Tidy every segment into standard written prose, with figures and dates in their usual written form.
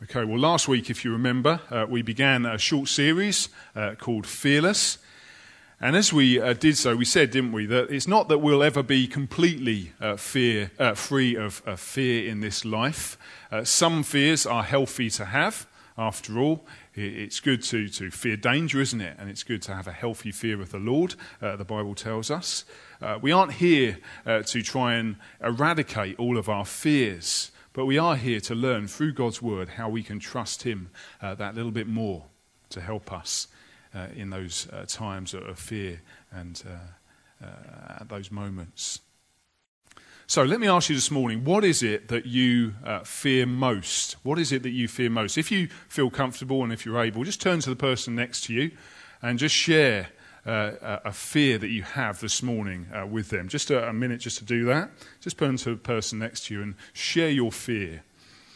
Okay, well, last week, if you remember, we began a short series called Fearless. And as we did so, we said, didn't we, that it's not that we'll ever be completely free of fear in this life. Some fears are healthy to have. After all, it's good to fear danger, isn't it? And it's good to have a healthy fear of the Lord, the Bible tells us. We aren't here to try and eradicate all of our fears. But we are here to learn through God's word how we can trust him that little bit more to help us in those times of fear and at those moments. So let me ask you this morning, what is it that you fear most? What is it that you fear most? If you feel comfortable and if you're able, just turn to the person next to you and just share a fear that you have this morning with them. Just a minute just to do that. Just turn to the person next to you and share your fear.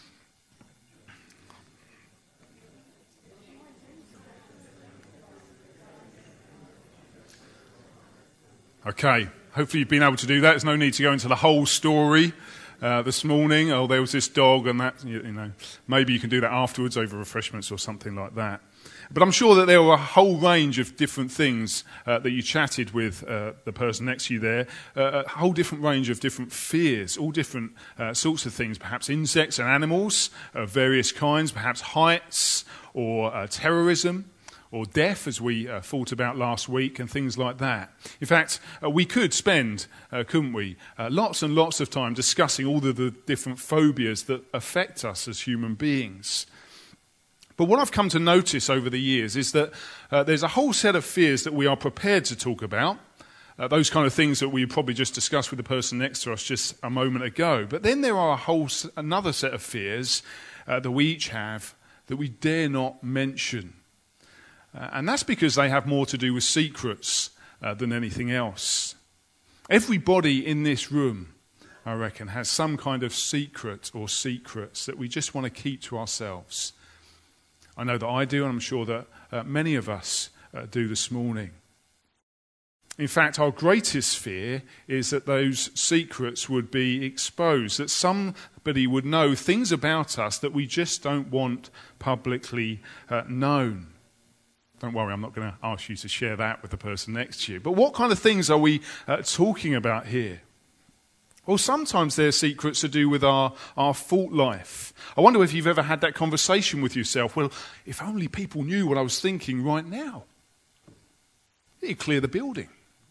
Okay, hopefully you've been able to do that. There's no need to go into the whole story this morning. Oh, there was this dog and that, you know. Maybe you can do that afterwards over refreshments or something like that. But I'm sure that there were a whole range of different things that you chatted with the person next to you there, a whole different range of different fears, all different sorts of things, perhaps insects and animals of various kinds, perhaps heights or terrorism or death, as we thought about last week, and things like that. In fact, we could spend, couldn't we, lots and lots of time discussing all of the different phobias that affect us as human beings. But what I've come to notice over the years is that there's a whole set of fears that we are prepared to talk about, those kind of things that we probably just discussed with the person next to us just a moment ago. But then there are another set of fears that we each have that we dare not mention. And that's because they have more to do with secrets than anything else. Everybody in this room, I reckon, has some kind of secret or secrets that we just want to keep to ourselves. I know that I do, and I'm sure that many of us do this morning. In fact, our greatest fear is that those secrets would be exposed, that somebody would know things about us that we just don't want publicly known. Don't worry, I'm not going to ask you to share that with the person next to you. But what kind of things are we talking about here? Well, sometimes they're secrets to do with our thought life. I wonder if you've ever had that conversation with yourself. Well, if only people knew what I was thinking right now. You'd clear the building.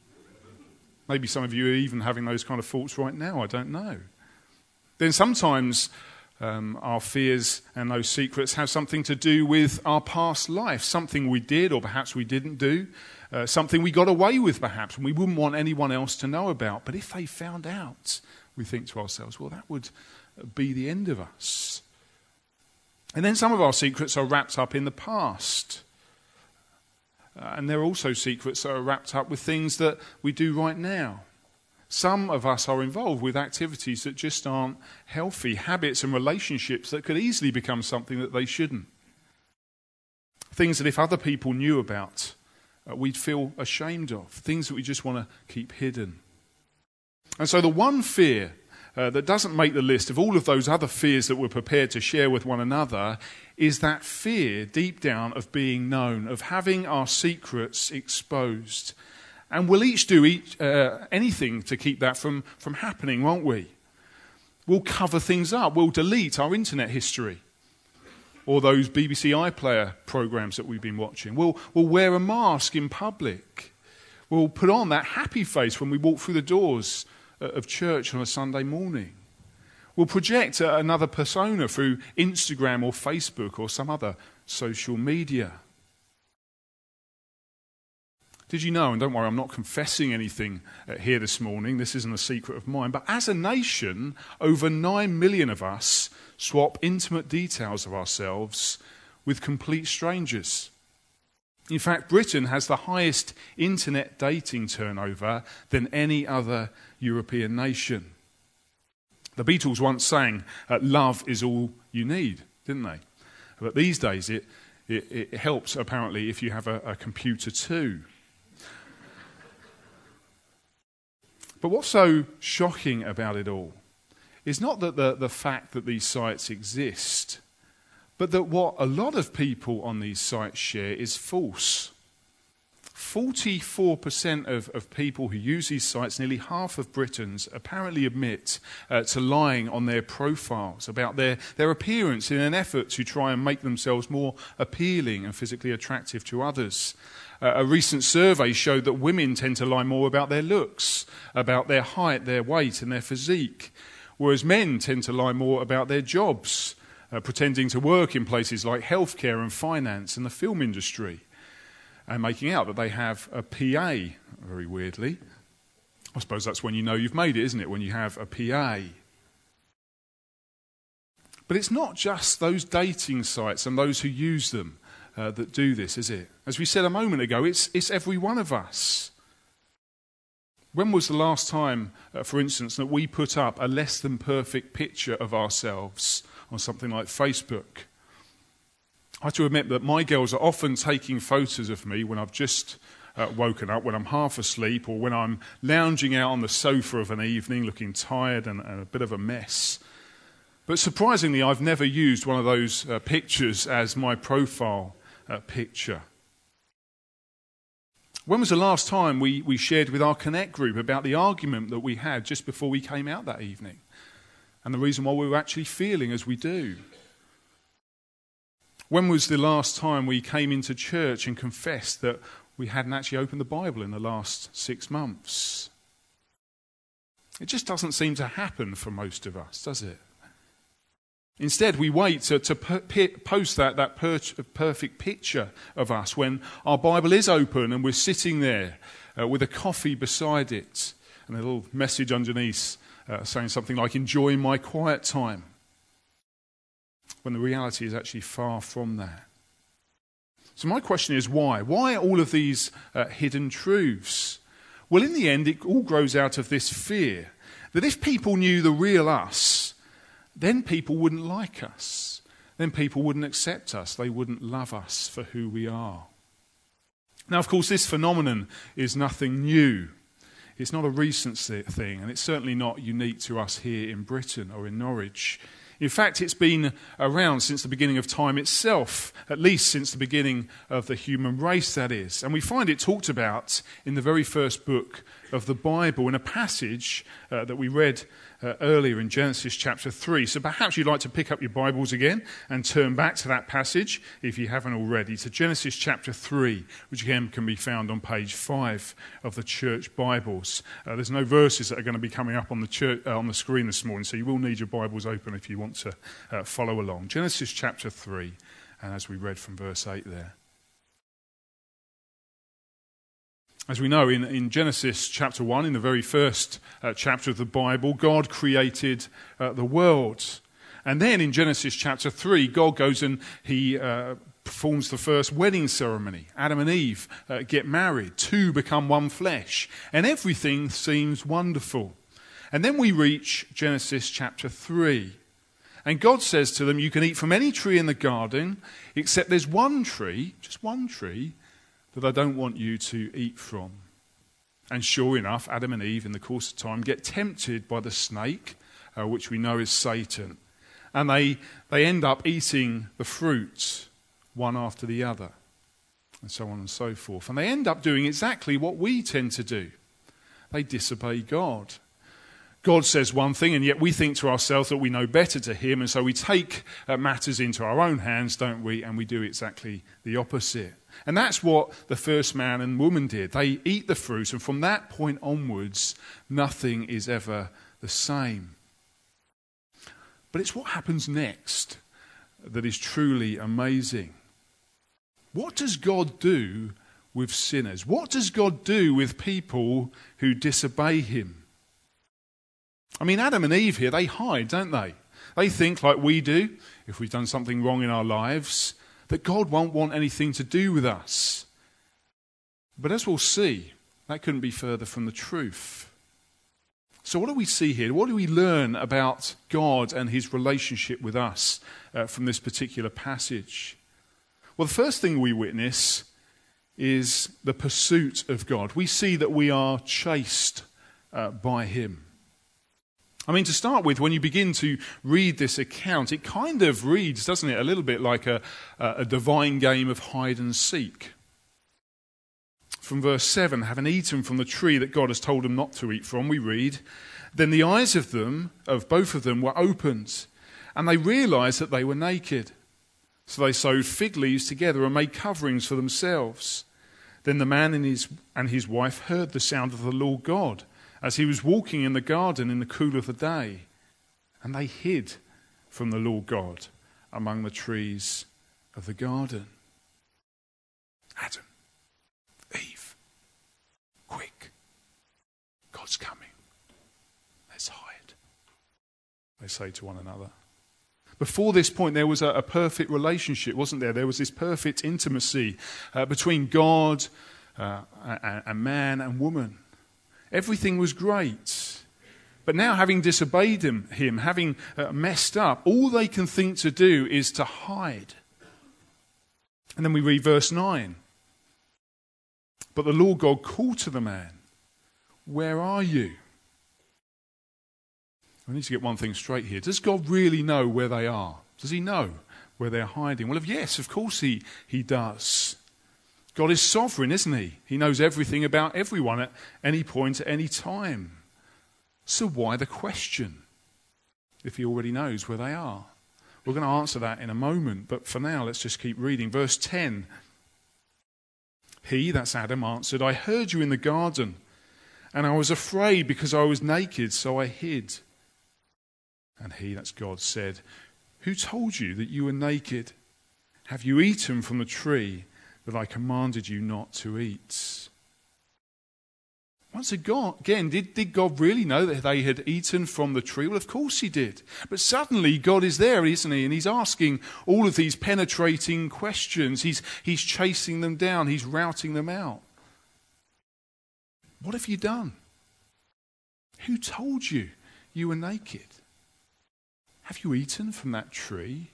Maybe some of you are even having those kind of thoughts right now. I don't know. Then sometimes our fears and those secrets have something to do with our past life. Something we did or perhaps we didn't do. Something we got away with perhaps and we wouldn't want anyone else to know about. But if they found out, we think to ourselves, well, that would be the end of us. And then some of our secrets are wrapped up in the past. And there are also secrets that are wrapped up with things that we do right now. Some of us are involved with activities that just aren't healthy, habits and relationships that could easily become something that they shouldn't. Things that if other people knew about, we'd feel ashamed of, things that we just want to keep hidden. And so the one fear that doesn't make the list of all of those other fears that we're prepared to share with one another is that fear deep down of being known, of having our secrets exposed. And we'll each do anything to keep that from happening, won't we? We'll cover things up. We'll delete our internet history or those BBC iPlayer programs that we've been watching. We'll wear a mask in public. We'll put on that happy face when we walk through the doors of church on a Sunday morning. We'll project another persona through Instagram or Facebook or some other social media. Did you know, and don't worry, I'm not confessing anything here this morning, this isn't a secret of mine, but as a nation, over 9 million of us swap intimate details of ourselves with complete strangers. In fact, Britain has the highest internet dating turnover than any other European nation. The Beatles once sang, "Love is all you need," didn't they? But these days it helps, apparently, if you have a computer too. But what's so shocking about it all is not that the fact that these sites exist, but that what a lot of people on these sites share is false. 44% of people who use these sites, nearly half of Britons, apparently admit to lying on their profiles about their appearance in an effort to try and make themselves more appealing and physically attractive to others. A recent survey showed that women tend to lie more about their looks, about their height, their weight and their physique, whereas men tend to lie more about their jobs, pretending to work in places like healthcare and finance and the film industry, and making out that they have a PA, very weirdly. I suppose that's when you know you've made it, isn't it, when you have a PA. But it's not just those dating sites and those who use them that do this, is it? As we said a moment ago, it's every one of us. When was the last time, for instance, that we put up a less than perfect picture of ourselves on something like Facebook? I have to admit that my girls are often taking photos of me when I've just woken up, when I'm half asleep, or when I'm lounging out on the sofa of an evening looking tired and a bit of a mess. But surprisingly, I've never used one of those pictures as my profile picture. When was the last time we shared with our Connect group about the argument that we had just before we came out that evening, and the reason why we were actually feeling as we do? When was the last time we came into church and confessed that we hadn't actually opened the Bible in the last 6 months? It just doesn't seem to happen for most of us, does it? Instead, we wait to post that perfect picture of us when our Bible is open and we're sitting there with a coffee beside it and a little message underneath saying something like, "Enjoy my quiet time," when the reality is actually far from that. So my question is why? Why all of these hidden truths? Well, in the end, it all grows out of this fear that if people knew the real us, then people wouldn't like us. Then people wouldn't accept us. They wouldn't love us for who we are. Now, of course, this phenomenon is nothing new. It's not a recent thing, and it's certainly not unique to us here in Britain or in Norwich. In fact, it's been around since the beginning of time itself, at least since the beginning of the human race, that is. And we find it talked about in the very first book of the Bible, in a passage that we read earlier in Genesis chapter 3. So perhaps you'd like to pick up your Bibles again and turn back to that passage, if you haven't already, to Genesis chapter 3, which again can be found on page 5 of the church Bibles. There's no verses that are going to be coming up on the screen this morning, so you will need your Bibles open if you want to follow along. Genesis chapter 3, and as we read from verse 8 there. As we know, in Genesis chapter 1, in the very first chapter of the Bible, God created the world. And then in Genesis chapter 3, God goes and he performs the first wedding ceremony. Adam and Eve get married. Two become one flesh. And everything seems wonderful. And then we reach Genesis chapter 3. And God says to them, you can eat from any tree in the garden, except there's one tree, just one tree, that I don't want you to eat from. And sure enough, Adam and Eve, in the course of time, get tempted by the snake, which we know is Satan. And they end up eating the fruit, one after the other, and so on and so forth. And they end up doing exactly what we tend to do. They disobey God. God says one thing, and yet we think to ourselves that we know better to him, and so we take matters into our own hands, don't we? And we do exactly the opposite. And that's what the first man and woman did. They eat the fruit, and from that point onwards, nothing is ever the same. But it's what happens next that is truly amazing. What does God do with sinners? What does God do with people who disobey him? I mean, Adam and Eve here, they hide, don't they? They think, like we do, if we've done something wrong in our lives, that God won't want anything to do with us. But as we'll see, that couldn't be further from the truth. So what do we see here? What do we learn about God and his relationship with us from this particular passage? Well, the first thing we witness is the pursuit of God. We see that we are chased by him. I mean, to start with, when you begin to read this account, it kind of reads, doesn't it, a little bit like a divine game of hide and seek. From verse 7, having eaten from the tree that God has told them not to eat from, we read, then the eyes of both of them were opened, and they realized that they were naked. So they sewed fig leaves together and made coverings for themselves. Then the man and his wife heard the sound of the Lord God as he was walking in the garden in the cool of the day. And they hid from the Lord God among the trees of the garden. Adam, Eve, quick, God's coming. Let's hide, they say to one another. Before this point, there was a perfect relationship, wasn't there? There was this perfect intimacy between God and man and woman. Everything was great. But now, having disobeyed him, having messed up, all they can think to do is to hide. And then we read verse 9. But the Lord God called to the man, "Where are you?" I need to get one thing straight here. Does God really know where they are? Does he know where they're hiding? Well, yes, of course he does. God is sovereign, isn't he? He knows everything about everyone at any point, at any time. So why the question, if he already knows where they are? We're going to answer that in a moment, but for now, let's just keep reading. Verse 10. He, that's Adam, answered, "I heard you in the garden, and I was afraid because I was naked, so I hid." And he, that's God, said, "Who told you that you were naked? Have you eaten from the tree that I commanded you not to eat?" Once again, did God really know that they had eaten from the tree? Well, of course he did. But suddenly God is there, isn't he? And he's asking all of these penetrating questions. He's chasing them down. He's routing them out. What have you done? Who told you you were naked? Have you eaten from that tree?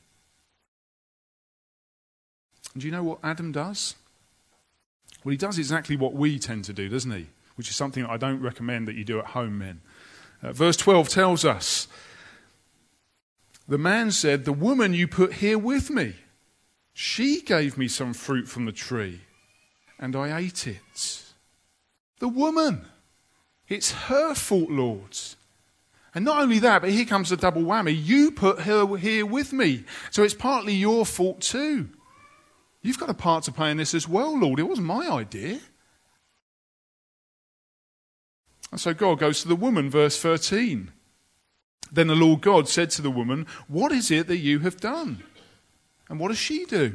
And do you know what Adam does? Well, he does exactly what we tend to do, doesn't he? Which is something that I don't recommend that you do at home, men. Verse 12 tells us, the man said, "The woman you put here with me, she gave me some fruit from the tree, and I ate it." The woman. It's her fault, Lord. And not only that, but here comes the double whammy. You put her here with me. So it's partly your fault too. You've got a part to play in this as well, Lord. It wasn't my idea. And so God goes to the woman, verse 13. Then the Lord God said to the woman, "What is it that you have done?" And what does she do?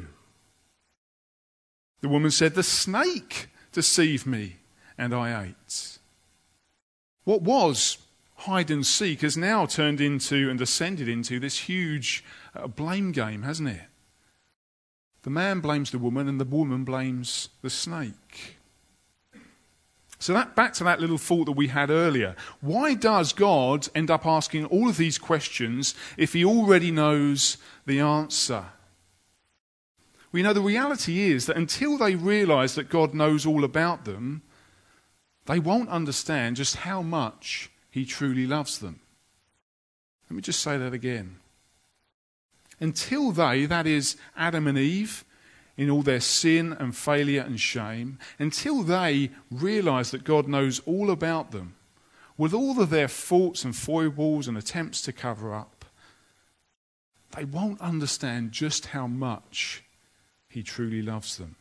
The woman said, "The snake deceived me, and I ate." What was hide and seek has now turned into and descended into this huge blame game, hasn't it? The man blames the woman and the woman blames the snake. So back to that little thought that we had earlier. Why does God end up asking all of these questions if he already knows the answer? We know the reality is that until they realize that God knows all about them, they won't understand just how much he truly loves them. Let me just say that again. Until they, that is Adam and Eve, in all their sin and failure and shame, until they realize that God knows all about them, with all of their faults and foibles and attempts to cover up, they won't understand just how much he truly loves them.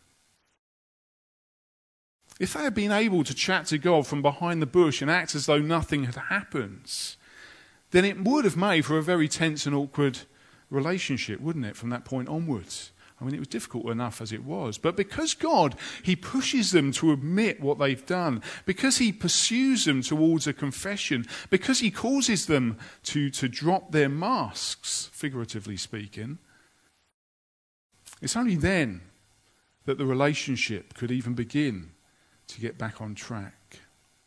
If they had been able to chat to God from behind the bush and act as though nothing had happened, then it would have made for a very tense and awkward relationship, wouldn't it, from that point onwards? I mean, it was difficult enough as it was. But because God, he pushes them to admit what they've done, because he pursues them towards a confession, because he causes them to drop their masks, figuratively speaking, it's only then that the relationship could even begin to get back on track.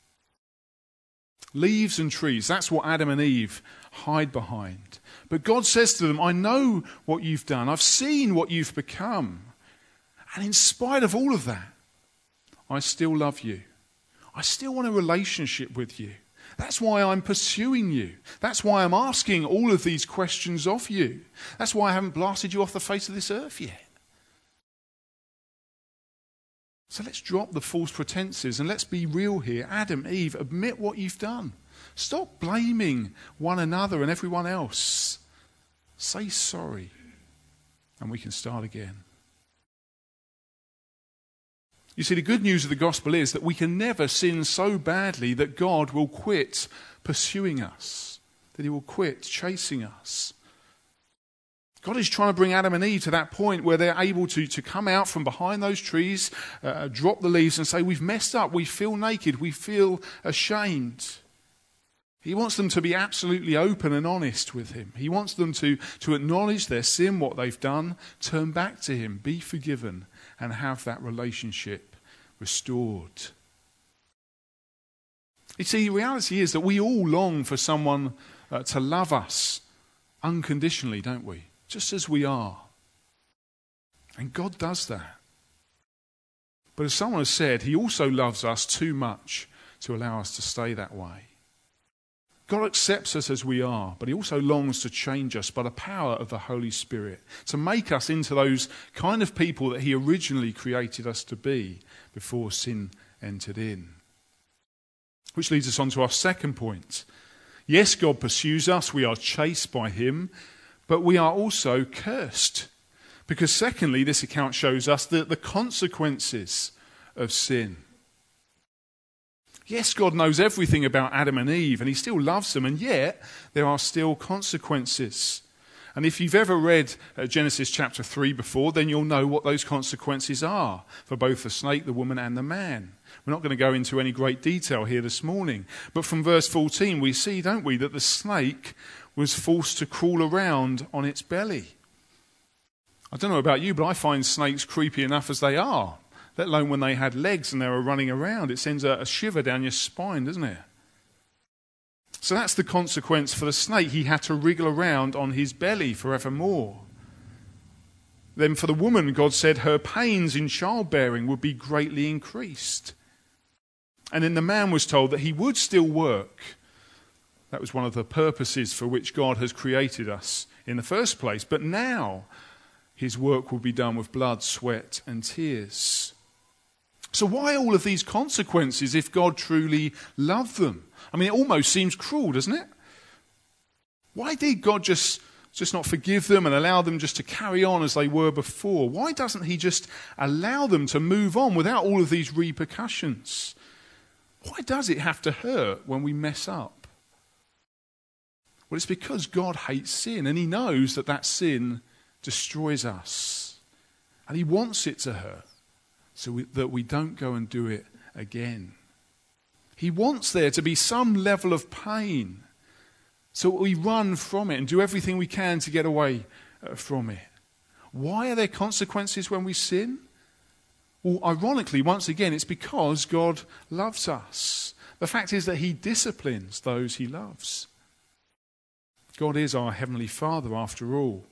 Leaves and trees, that's what Adam and Eve hide behind. But God says to them, "I know what you've done. I've seen what you've become. And in spite of all of that, I still love you. I still want a relationship with you. That's why I'm pursuing you. That's why I'm asking all of these questions of you. That's why I haven't blasted you off the face of this earth yet. So let's drop the false pretenses and let's be real here. Adam, Eve, admit what you've done. Stop blaming one another and everyone else. Say sorry, and we can start again. You see, the good news of the gospel is that we can never sin so badly that God will quit pursuing us, that he will quit chasing us. God is trying to bring Adam and Eve to that point where they're able to come out from behind those trees, drop the leaves and say, we've messed up, we feel naked, we feel ashamed. He wants them to be absolutely open and honest with him. He wants them to acknowledge their sin, what they've done, turn back to him, be forgiven, and have that relationship restored. You see, the reality is that we all long for someone to love us unconditionally, don't we? Just as we are. And God does that. But as someone has said, he also loves us too much to allow us to stay that way. God accepts us as we are, but he also longs to change us by the power of the Holy Spirit, to make us into those kind of people that he originally created us to be before sin entered in. Which leads us on to our second point. Yes, God pursues us, we are chased by him, but we are also cursed. Because secondly, this account shows us the consequences of sin. Yes, God knows everything about Adam and Eve, and he still loves them, and yet there are still consequences. And if you've ever read Genesis chapter 3 before, then you'll know what those consequences are for both the snake, the woman, and the man. We're not going to go into any great detail here this morning. But from verse 14 we see, don't we, that the snake was forced to crawl around on its belly. I don't know about you, but I find snakes creepy enough as they are, let alone when they had legs and they were running around. It sends a shiver down your spine, doesn't it? So that's the consequence for the snake. He had to wriggle around on his belly forevermore. Then for the woman, God said her pains in childbearing would be greatly increased. And then the man was told that he would still work. That was one of the purposes for which God has created us in the first place. But now his work will be done with blood, sweat, and tears. So why all of these consequences if God truly loved them? I mean, it almost seems cruel, doesn't it? Why did God just not forgive them and allow them just to carry on as they were before? Why doesn't he just allow them to move on without all of these repercussions? Why does it have to hurt when we mess up? Well, it's because God hates sin, and he knows that sin destroys us. And he wants it to hurt so that we don't go and do it again. He wants there to be some level of pain so we run from it and do everything we can to get away from it. Why are there consequences when we sin? Well, ironically, once again, it's because God loves us. The fact is that he disciplines those he loves. God is our Heavenly Father after all.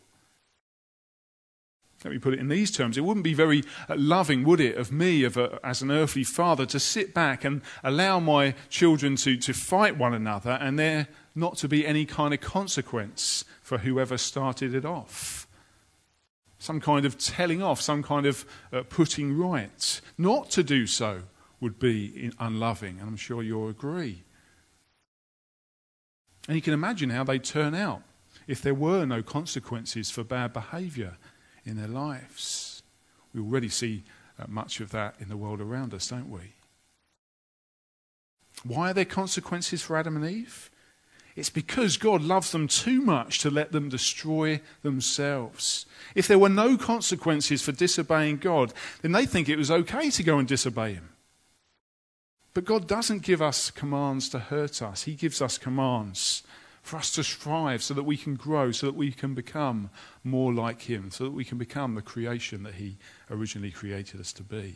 Let me put it in these terms. It wouldn't be very loving, would it, of me as an earthly father to sit back and allow my children to fight one another and there not to be any kind of consequence for whoever started it off. Some kind of telling off, some kind of putting right. Not to do so would be unloving, and I'm sure you'll agree. And you can imagine how they'd turn out if there were no consequences for bad behaviour in their lives. We already see much of that in the world around us, don't we? Why are there consequences for Adam and Eve? It's because God loves them too much to let them destroy themselves. If there were no consequences for disobeying God, then they think it was okay to go and disobey him. But God doesn't give us commands to hurt us. He gives us commands for us to strive so that we can grow, so that we can become more like him, so that we can become the creation that he originally created us to be.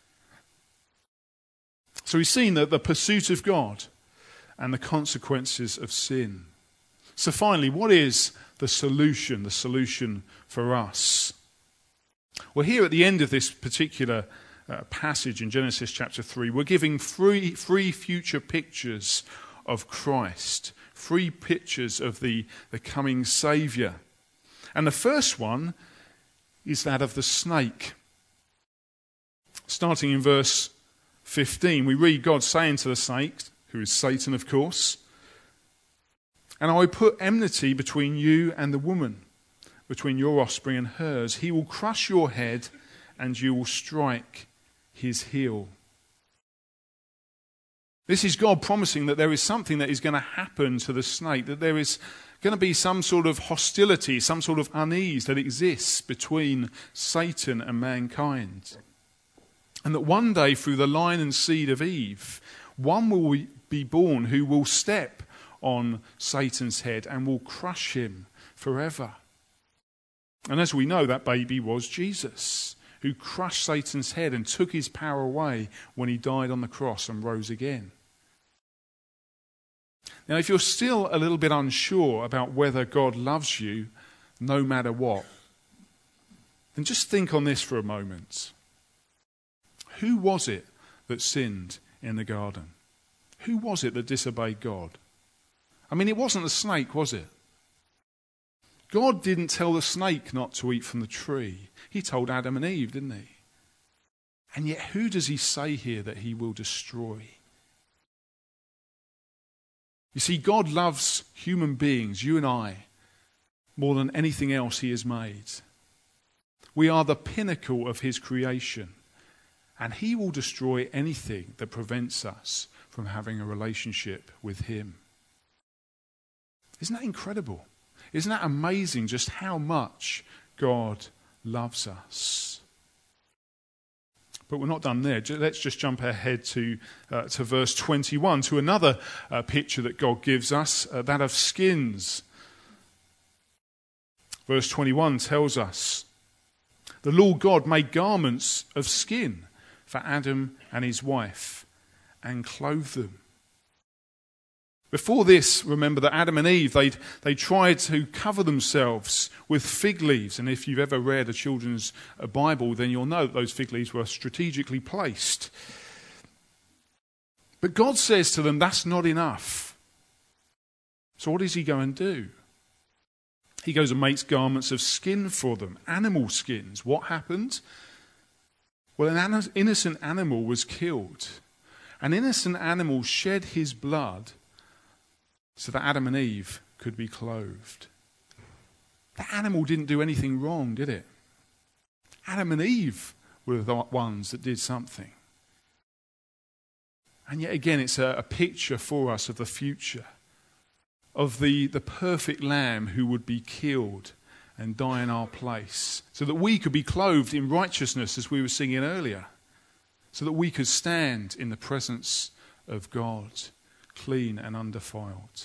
So we've seen that the pursuit of God and the consequences of sin. So finally, what is the solution for us? Well, here at the end of this particular passage in Genesis chapter 3, we're giving three future pictures of Christ. 3 pictures of the coming Saviour. And the first one is that of the snake. Starting in verse 15, we read God saying to the snake, who is Satan, of course, "And I will put enmity between you and the woman, between your offspring and hers. He will crush your head, and you will strike his heel." This is God promising that there is something that is going to happen to the snake, that there is going to be some sort of hostility, some sort of unease that exists between Satan and mankind. And that one day, through the line and seed of Eve, one will be born who will step on Satan's head and will crush him forever. And as we know, that baby was Jesus, who crushed Satan's head and took his power away when he died on the cross and rose again. Now, if you're still a little bit unsure about whether God loves you, no matter what, then just think on this for a moment. Who was it that sinned in the garden? Who was it that disobeyed God? I mean, it wasn't the snake, was it? God didn't tell the snake not to eat from the tree. He told Adam and Eve, didn't he? And yet, who does he say here that he will destroy? You see, God loves human beings, you and I, more than anything else he has made. We are the pinnacle of his creation, and he will destroy anything that prevents us from having a relationship with him. Isn't that incredible? Isn't that amazing just how much God loves us? But we're not done there. Let's just jump ahead to verse 21, to another picture that God gives us, that of skins. Verse 21 tells us, "The Lord God made garments of skin for Adam and his wife and clothed them." Before this, remember that Adam and Eve, they tried to cover themselves with fig leaves. And if you've ever read a children's Bible, then you'll know that those fig leaves were strategically placed. But God says to them, that's not enough. So what does he go and do? He goes and makes garments of skin for them, animal skins. What happened? Well, an innocent animal was killed. An innocent animal shed his blood so that Adam and Eve could be clothed. That animal didn't do anything wrong, did it? Adam and Eve were the ones that did something. And yet again, it's a picture for us of the future, of the perfect lamb who would be killed and die in our place, so that we could be clothed in righteousness, as we were singing earlier, so that we could stand in the presence of God, clean and undefiled.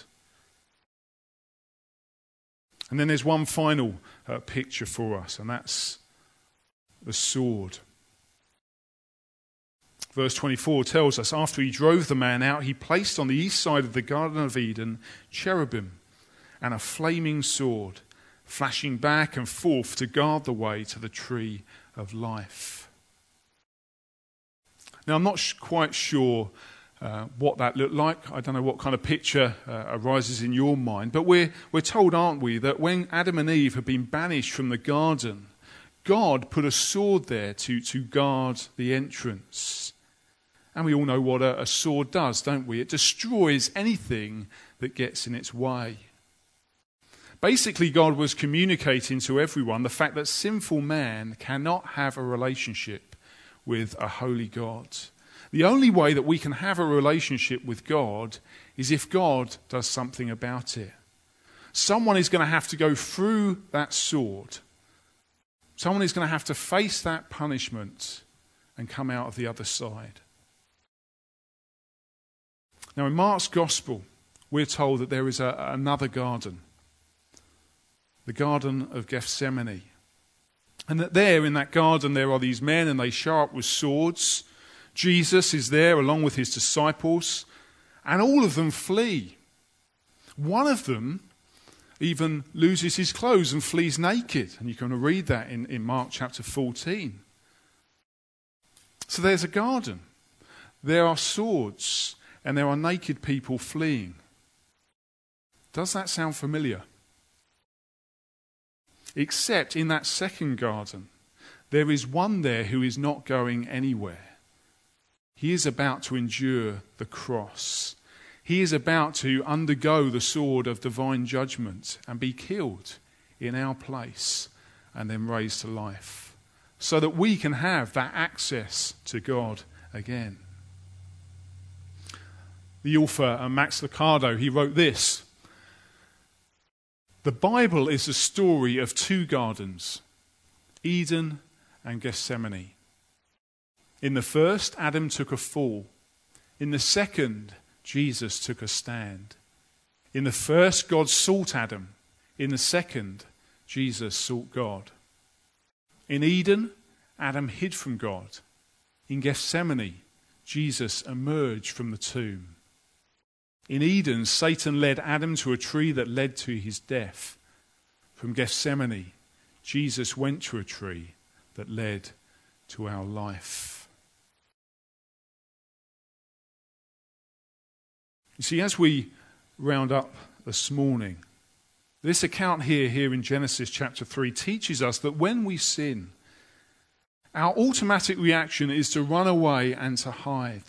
And then there's one final picture for us, and that's the sword. Verse 24 tells us, after he drove the man out, he placed on the east side of the Garden of Eden cherubim and a flaming sword, flashing back and forth to guard the way to the tree of life. Now, I'm not quite sure what that looked like. I don't know what kind of picture arises in your mind. But we're told, aren't we, that when Adam and Eve had been banished from the garden, God put a sword there to guard the entrance. And we all know what a sword does, don't we? It destroys anything that gets in its way. Basically, God was communicating to everyone the fact that sinful man cannot have a relationship with a holy God. The only way that we can have a relationship with God is if God does something about it. Someone is going to have to go through that sword. Someone is going to have to face that punishment and come out of the other side. Now, in Mark's Gospel, we're told that there is another garden, the Garden of Gethsemane. And that there, in that garden, there are these men and they show up with swords. Jesus is there along with his disciples, and all of them flee. One of them even loses his clothes and flees naked. And you can read that in Mark chapter 14. So there's a garden. There are swords. and there are naked people fleeing. Does that sound familiar? Except in that second garden, there is one there who is not going anywhere. He is about to endure the cross. He is about to undergo the sword of divine judgment and be killed in our place and then raised to life, so that we can have that access to God again. The author, Max Lucado, he wrote this: "The Bible is the story of two gardens, Eden and Gethsemane. In the first, Adam took a fall. In the second, Jesus took a stand. In the first, God sought Adam. In the second, Jesus sought God. In Eden, Adam hid from God. In Gethsemane, Jesus emerged from the tomb. In Eden, Satan led Adam to a tree that led to his death. From Gethsemane, Jesus went to a tree that led to our life." You see, as we round up this morning, this account here in Genesis chapter 3 teaches us that when we sin, our automatic reaction is to run away and to hide.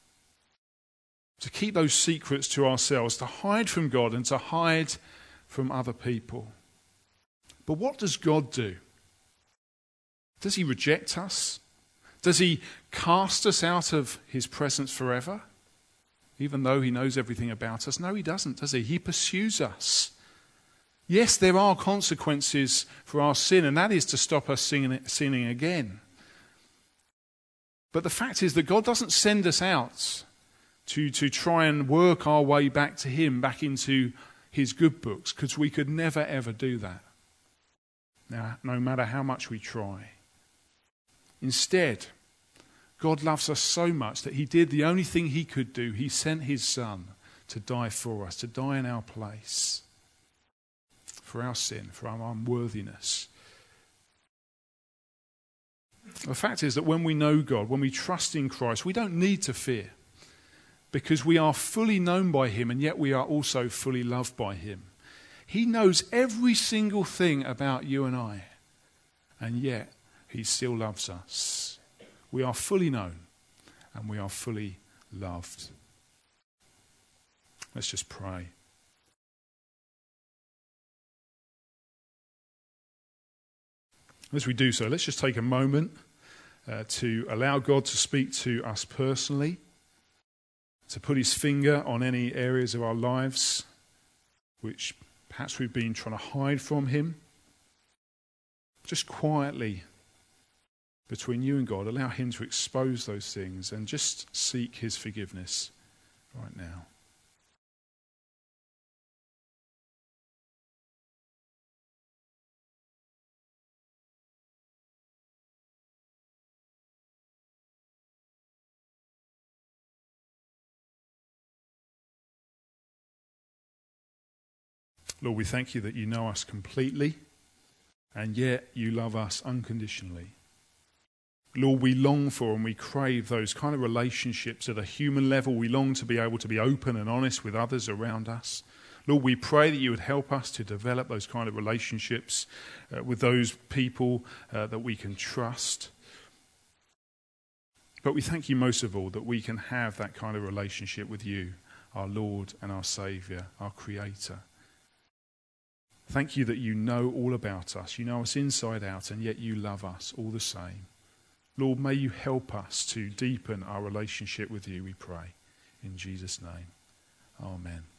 To keep those secrets to ourselves, to hide from God and to hide from other people. But what does God do? Does he reject us? Does he cast us out of his presence forever? Even though he knows everything about us? No, he doesn't, does he? He pursues us. Yes, there are consequences for our sin, and that is to stop us sinning again. But the fact is that God doesn't send us out to try and work our way back to him, back into his good books, because we could never ever do that. Now, no matter how much we try. Instead, God loves us so much that he did the only thing he could do. He sent his Son to die for us, to die in our place, for our sin, for our unworthiness. The fact is that when we know God, when we trust in Christ, we don't need to fear, because we are fully known by him, and yet we are also fully loved by him. He knows every single thing about you and I, and yet he still loves us. We are fully known, and we are fully loved. Let's just pray. As we do so, let's just take a moment to allow God to speak to us personally, to put his finger on any areas of our lives which perhaps we've been trying to hide from him. Just quietly, between you and God, allow him to expose those things and just seek his forgiveness right now. Lord, we thank you that you know us completely, and yet you love us unconditionally. Lord, we long for and we crave those kind of relationships at a human level. We long to be able to be open and honest with others around us. Lord, we pray that you would help us to develop those kind of relationships with those people that we can trust. But we thank you most of all that we can have that kind of relationship with you, our Lord and our Saviour, our Creator. Thank you that you know all about us. You know us inside out, and yet you love us all the same. Lord, may you help us to deepen our relationship with you, we pray. In Jesus' name, amen.